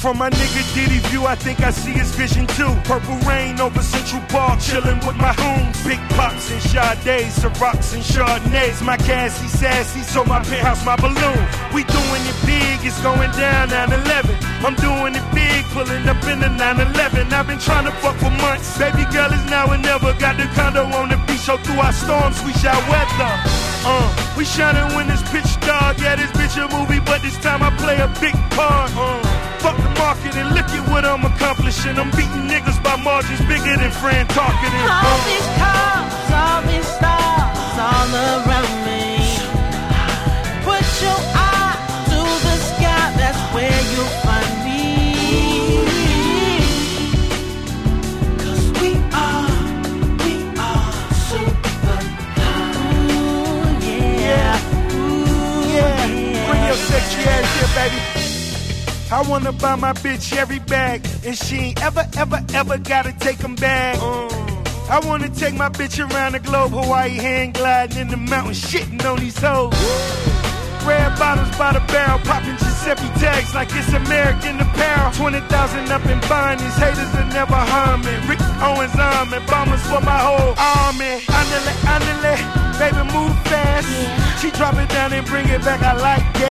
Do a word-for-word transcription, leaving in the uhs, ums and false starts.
From my nigga Diddy view, I think I see his vision too. Purple rain over Central Park, chillin' with my hoons. Big pops and Sades, Cirocs and Chardonnays. My Cassie sassy, so my penthouse my balloon. We doing it big, it's going down nine eleven. I'm doing it big, pulling up in the nine eleven. I've been trying to fuck for months. Baby girl is now or never. Got the condo on the beach, so through our storms we shall weather. Uh, we shining when it's pitch dark. Yeah, this bitch a movie, but this time I play a big part. Uh, fuck the market and look at what I'm accomplishing. I'm beating niggas by margins bigger than Fran Tarkenton. Uh. All these cars, all these stars, all around me. Put your eye to the sky, that's where you'll find me. Cause we are, we are super high. Ooh, yeah. Ooh, yeah. yeah. Bring your sexy ass here, baby. I wanna buy my bitch every bag, and she ain't ever, ever, ever gotta take them back. Uh, I wanna take my bitch around the globe, Hawaii hand gliding in the mountains, shitting on these hoes. Red bottles by the barrel, popping Giuseppe tags like it's American apparel. twenty thousand up in buying, these haters will never harm me. Rick Owens arm and bombers for my whole army. Andale, andale, baby move fast. She drop it down and bring it back, I like that.